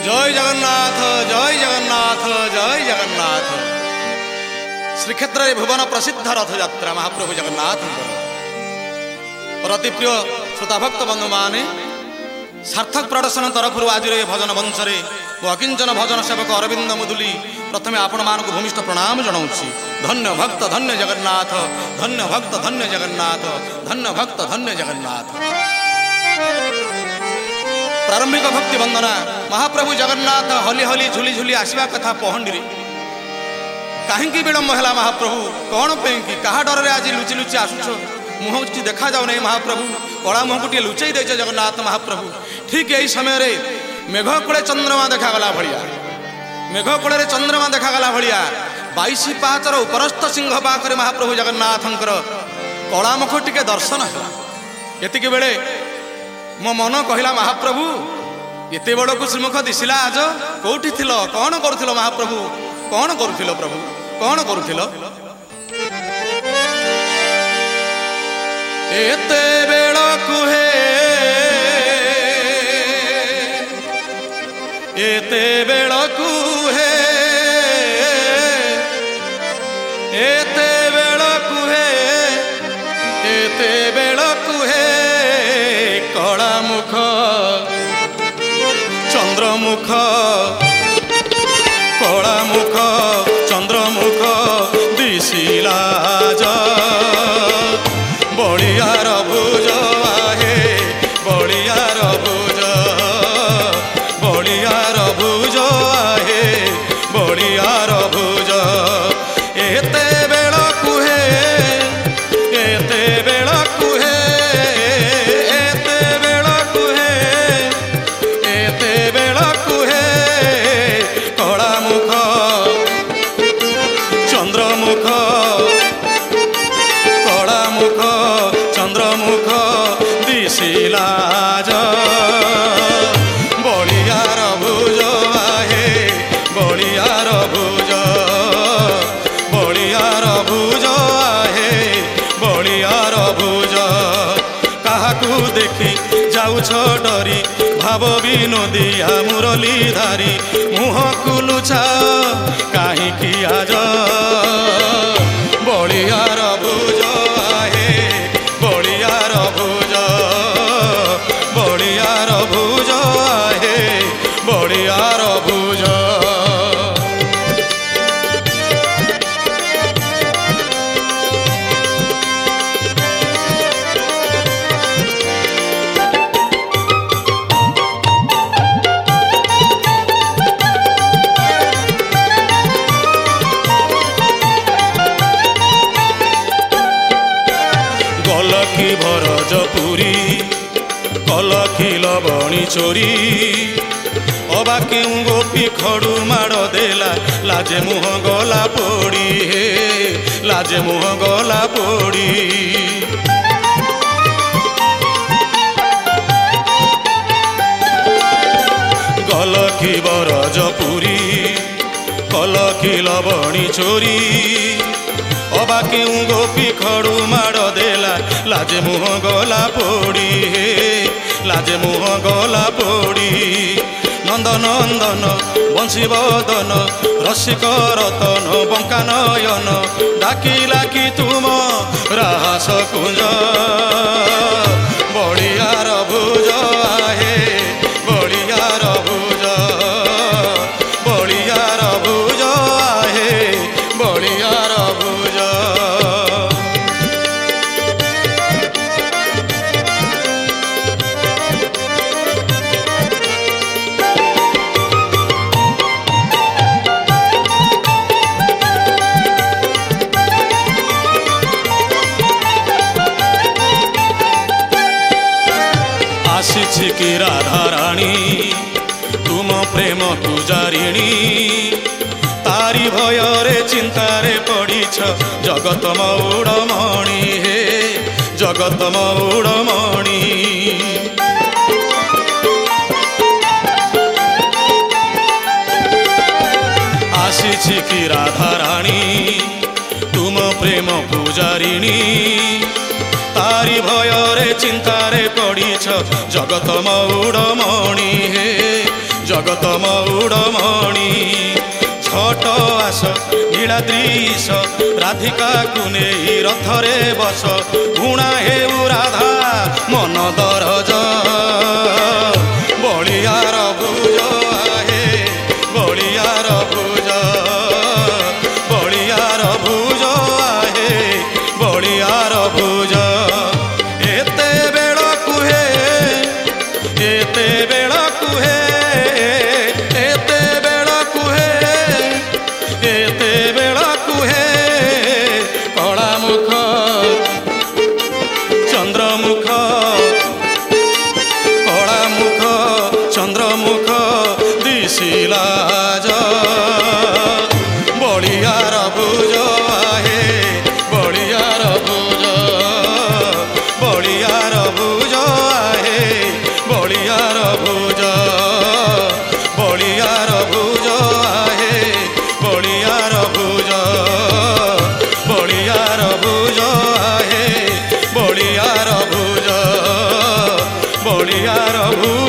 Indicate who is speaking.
Speaker 1: जय जगन्नाथ जय जगन्नाथ जय जगन्नाथ। श्रीक्षेत्र भुवन प्रसिद्ध रथ यात्रा महाप्रभु जगन्नाथ अति प्रिय श्रोताभक्त बंधु माने सार्थक प्रदर्शन तरफ आज भजन मंच में अकिंचन भजन सेवक अरविंद मुदुली प्रथम आपण मान भूमिष्ठ प्रणाम जनाऊँगी। धन्य भक्त धन्य जगन्नाथ, धन्य भक्त धन्य जगन्नाथ, धन्य भक्त धन्य जगन्नाथ। प्रारंभिक भक्ति वंदना महाप्रभु जगन्नाथ हली हली झुली झुली आसवा कथा पहंडी कहीं विलंब है महाप्रभु कौन पे कि क्या डर आज लुचि लुचि आसुच मुह कि देखा जाऊ नहीं महाप्रभु कला मुह को लुचई दे जगन्नाथ महाप्रभु। ठीक यही समय मेघकूले चंद्रमा देखागला भाया मेघकूल चंद्रमा देखागला भाया 22 पाचर उपरस्थ सिंह पाखे महाप्रभु जगन्नाथंकर कला मुख टी दर्शन है। एतिकी बेले मो मन कहला महाप्रभु एते बड़ को श्रीमुख दिशिला आज कौटी थिल कौन करुथिल महाप्रभु कौन करुथिल प्रभु कौन करुथिल। एते बेड़ कुहे एते बेड़ कुहे एते बेड़ कुहे एते बेड़ कुहे कला मुख चंद्रमुख कला मुख चंद्रमुख दिशिला बड़ियार भुज आहे बड़ियार भुज बड़ियार भुज आहे बड़ियार भुज। एते बेड़ कुहे एते बेड़ कुहे एते बेड़ कुहे एते बेड़ कुहे कला मुख चंद्रमुख कला मुख चंद्रमुख दिशिला बड़ियार भुज आहे बड़ियार भुज बड़ियार भुज आहे बड़ियार भुज। काहाकू देखी जाऊछ डरी भाव विनोदिया मुरली धारी मुह को लुचा काहींकि आज बड़ियार भुज आहे बड़ियार भुज बड़ियार भुज आहे बड़ियार भुज। गलखी भरजपुरी कलखी लवणी चोरी अबा केउ गोपी खड़ू माड़ देला लाजे मुह गला पोड़ी हे लाजे मुह गला पोड़ी। गलखी बरजपुरी कलखी लवणी चोरी अबा केउ गोपी खड़ू माड़ देला लाजे मुह गला पोड़ी हे लाजे मुह गला पोड़ी। नंद नंदन बंशी बदन रसिक रतन बंका नयन डाकिला कि तुम रास कुंज बड़ियार भुज आहे बड़ियार भुज बड़ियार भुज आहे बड़ियार भुज। आसीछि कि राधा रानी तुम प्रेम पूजारिणी तारी भयरे चिंतारे पड़ीछ जगत मौड़मणि हे जगत मौड़मणि। आसीछि कि राधा रानी तुम प्रेम पूजारिणी तारी भयरे चिंतारे पड़ीछ जगत मौड़मणि हे जगत मौड़मणि छट आस नीलाद्रीश राधिका कुने रथरे बस गुणा हेउ राधा मन दरज बलियार भुज आहे बलियार भुज बलियार भुज आहे बलियार भुज एते बेड़ कुहे एते बेड़ कुहे एते बेड़ कुहे एते बेड़ कुहे कला मुख चंद्रमुख कला मुख चंद्रमुख दिशिला बलियार भुज आहे बलियार भुज बलियार भुज आहे बलियार भुज बलियार भुज आहे बलियार भुज बलियार भुज आहे बलियार भुज बलियार भुज।